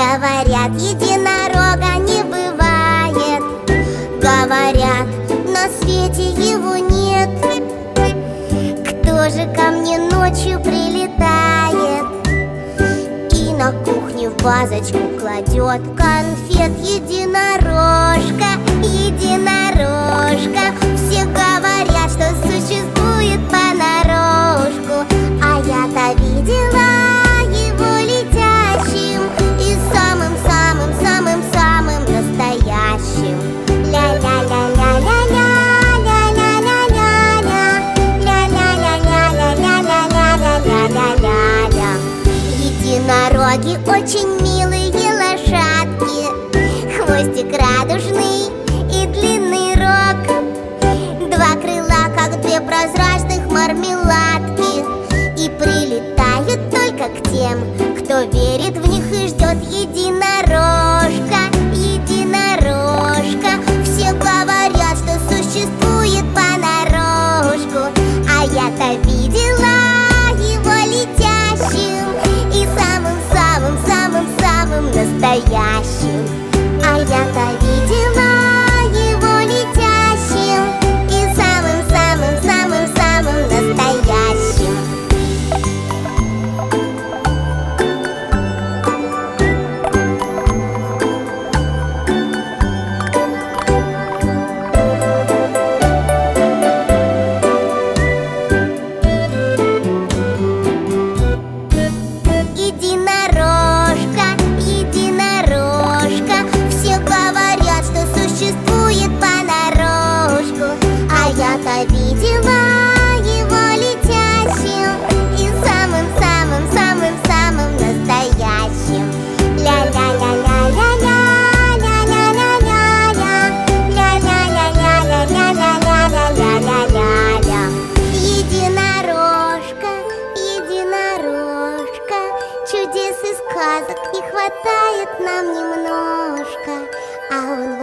Говорят, единорога не бывает. Говорят, на свете его нет. Кто же ко мне ночью прилетает и на кухне в вазочку кладет конфет? Единорожка, единорожка. Все говорят, что существует понарошку, а я-то видела его летящим и самым-самым-самым-самым настоящим. Ля-ля-ля-ля-ля-ля. Единороги очень милые лошадки, хвостик радужный и длинный рог, два крыла, как две прозрачных мармеладки, и прилетают только к тем, кто верит в них и ждет. Единорожка, единорожка. Все говорят, что существует понарошку, а я-то видела его летящим и самым-самым-самым-самым настоящим. А я-то видела его летящим и самым-самым-самым-самым настоящим. Единорожка, единорожка. Все говорят, что существует понарошку, а я-то видела его летящим и самым-самым-самым-самым настоящим. Ля-ля-ля-ля-ля-ля, ля-ля-ля-ля-ля-ля, ля-ля-ля-ля-ля-ля-ля-ля-ля-ля. Единорожка, единорожка. Чудес и сказок не хватает нам немножко, а он